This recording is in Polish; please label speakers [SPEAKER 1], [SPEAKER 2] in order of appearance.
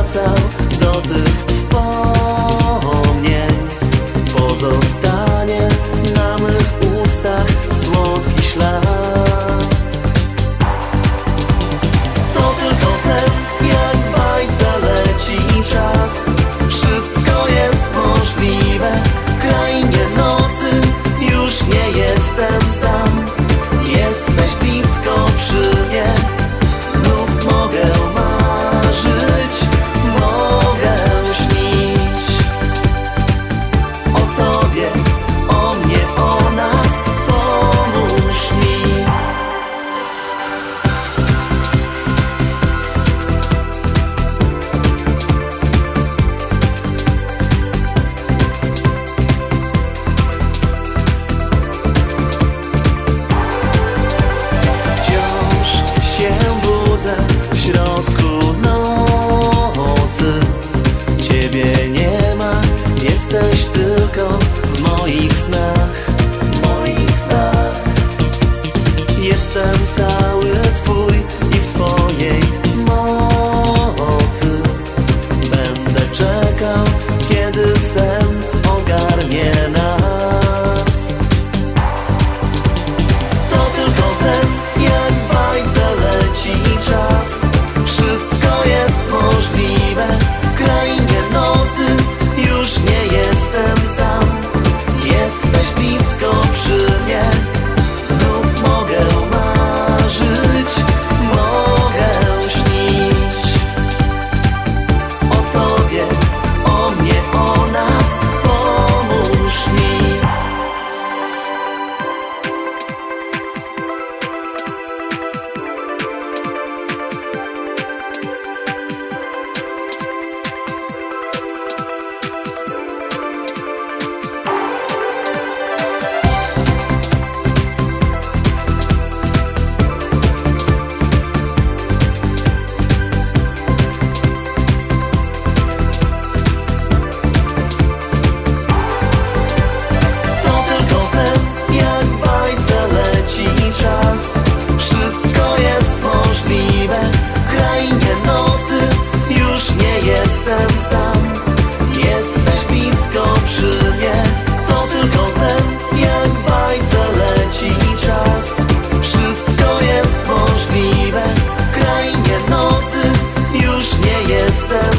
[SPEAKER 1] wracał do tych wspomnień. Pozostanie na mych ustach słodki ślad. To tylko sen, jak w bajce leci czas. Wszystko jest możliwe w krainie nocy. Już nie jestem sam, jesteś blisko przy mnie. Znów mogę marzyć, mogę śnić o tobie, o mnie, o nas. Pomóż mi. Wciąż się budzę w środku nocy. Ciebie nie ma, jesteś tylko w moich snach, moich snach. Jestem cały twój i w twojej mocy. Będę czekał, kiedy sen ogarnie nas. To tylko sen, jak w bajce leci czas. Wszystko jest możliwe w krainie nocy. Już nie jestem sam, jesteś blisko przy mnie. Znów mogę marzyć, mogę śnić o tobie, o mnie, o nas. Pomóż mi. To tylko sen, jak w bajce leci czas. Wszystko jest możliwe w krainie nocy. Już nie jestem sam, jesteś blisko przy mnie. To tylko sen, jak w bajce leci czas. Wszystko jest możliwe w krainie nocy. Już nie jestem